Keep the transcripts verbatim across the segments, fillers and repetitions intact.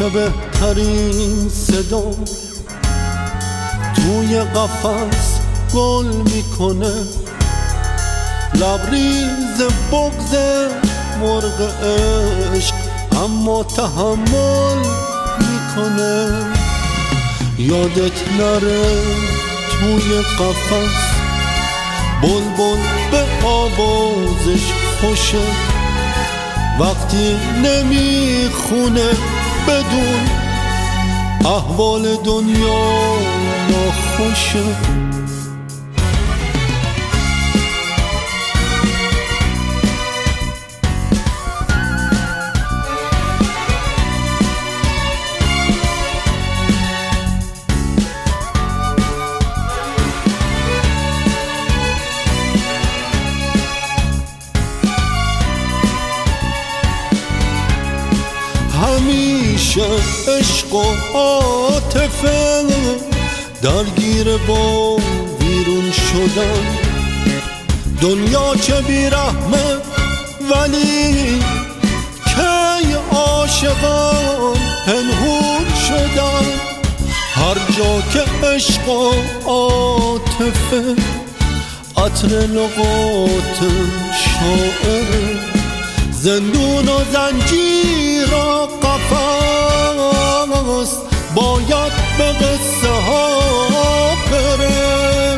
همیشه بهترین صدا توی قفس گل میکنه، لبریز بغض مرغ عشق اما تحمل میکنه. یادت نره توی قفس بلبل به آوازش خوشه، وقتی نمیخونه بدون احوال دنیا ناخوشه. همیشه عشق و عاطفه درگیر با بیرون شدن، دنیا چه بیرحمه ولی کی عاشقان پنهون شدن. هر جا که عشق و عاطفه عطر لغات شاعره، زندون و زنجیر و قفس باید به قصه ها بره.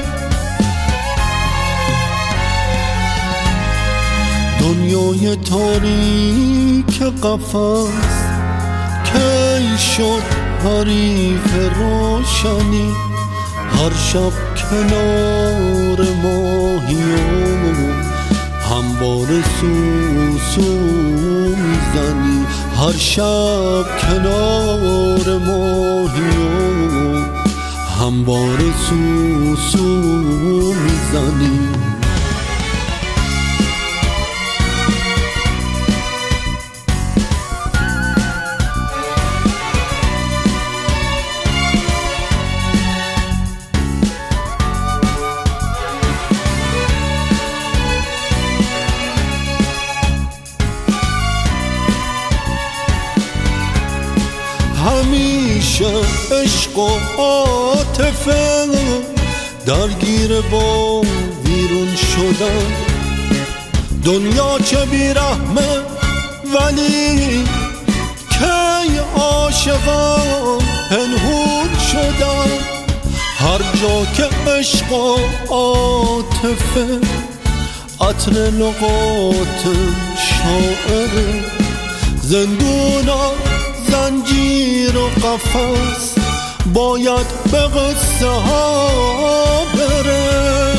دنیای تاریک قفس کی شد حریف روشنی، هر شب کنار ماهیان هموار سوسو میزنی، هر شب کنار ماهیان هموار سوسو میزنی. همیشه عشق و عاطفه درگیر با بیرون شدن، دنیا چه بیرحمه ولی کی عاشقان پنهون شدن. هر جا که عشق و عاطفه عطر لغات شاعره، زندونا زنجیر و قفس باید به قصه ها بره.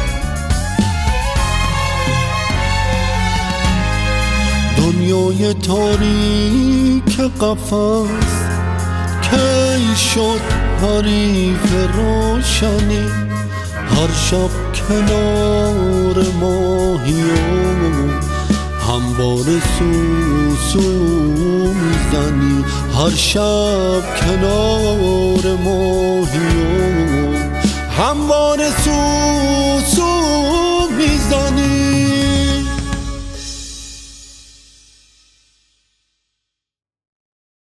دنیای تاریک قفس کی شد حریف روشنی، هر شب کنار ماهیان هموار سوسو میزنی، هر شب کنار ماهیان هموار سوسو